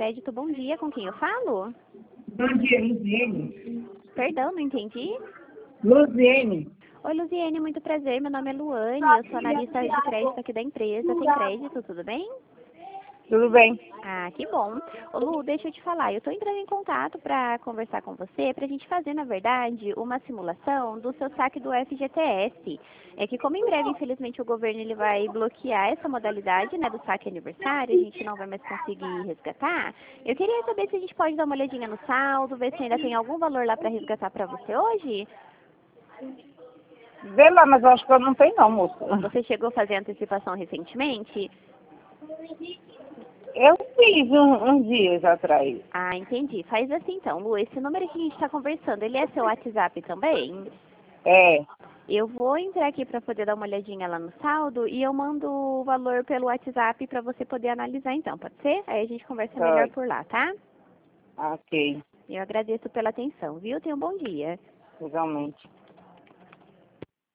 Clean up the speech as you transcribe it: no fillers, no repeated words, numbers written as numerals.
Crédito. Bom dia, com quem eu falo? Bom dia, Luziene. Perdão, não entendi. Luziene. Oi, Luziene, muito prazer. Meu nome é Luane, eu sou analista de crédito aqui da empresa. Tem crédito, tudo bem? Tudo bem? Ah, que bom. Ô, Lu, deixa eu te falar, eu estou entrando em contato para conversar com você, para a gente fazer, na verdade, uma simulação do seu saque do FGTS. É que como em breve, infelizmente, o governo ele vai bloquear essa modalidade, né, do saque aniversário, a gente não vai mais conseguir resgatar. Eu queria saber se a gente pode dar uma olhadinha no saldo, ver se ainda tem algum valor lá para resgatar para você hoje. Vê lá, mas eu acho que eu não tenho não, moça. Você chegou a fazer antecipação recentemente? Eu fiz uns dias atrás. Ah, entendi. Faz assim então, Lu, esse número que a gente está conversando, ele é seu WhatsApp também? É, Eu vou entrar aqui para poder dar uma olhadinha lá no saldo e eu mando o valor pelo WhatsApp para você poder analisar então, pode ser? Aí a gente conversa melhor tá. por lá, tá? Ok, Eu agradeço pela atenção, viu? Tenha um bom dia. legalmente.